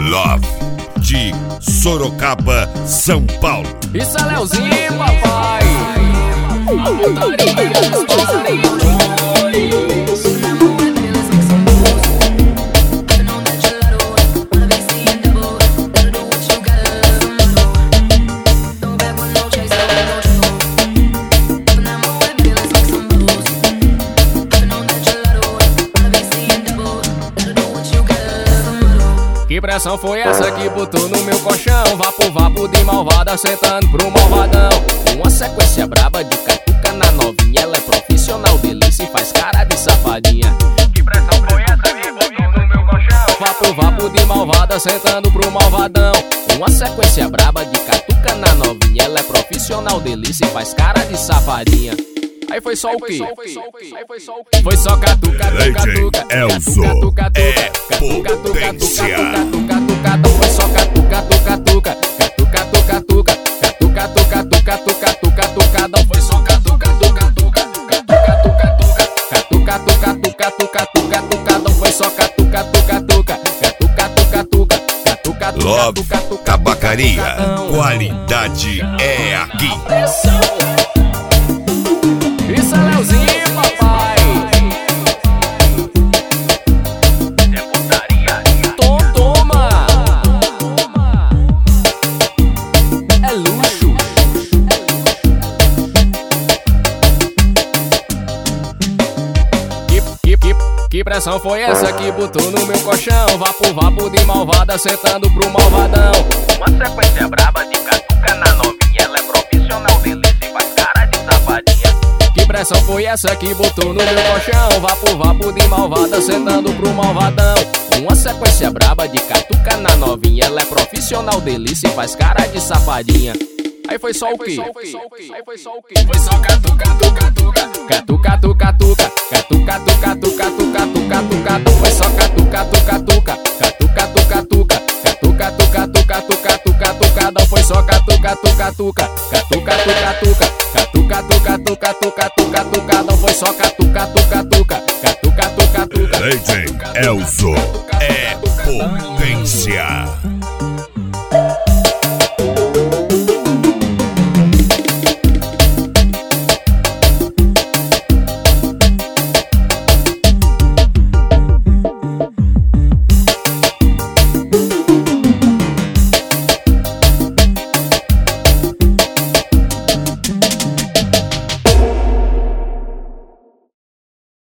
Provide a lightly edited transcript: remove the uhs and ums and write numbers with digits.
Love, de Sorocaba, São Paulo. Isso é Leozinho, papai. A putaria história. Que pressão foi essa que botou no meu colchão? Vapo de malvada sentando pro malvadão. Uma sequência braba de catuca na novinha. Ela é profissional, delícia e faz cara de safadinha. Que pressão foi essa que botou no meu colchão? Vapo de malvada sentando pro malvadão. Uma sequência braba de catuca na novinha. Ela é profissional, delícia e faz cara de safadinha. Aí foi só o quê? Foi só catuca, catuca, Elzo é potência. Foi só catuca, catuca, não foi só catuca, não foi só catuca. Love Tabacaria, qualidade é aqui. Isso é Leozinho, papai. É putaria. Toma. É luxo. Que pressão foi essa que botou no meu colchão? Vapo de malvada sentando pro malvadão. Uma sequência braba de catuca na novinha. Ela é profissional, delícia e faz cara de safadinha. Que pressão foi essa que botou no meu colchão? Vapo de malvada sentando pro malvadão. Uma sequência braba de catuca na novinha. Ela é profissional, delícia e faz cara de safadinha. Aí foi só o quê? Foi só catuca, não foi só catuca, não foi só catuca, não foi só catuca. Legend Elzo é potência.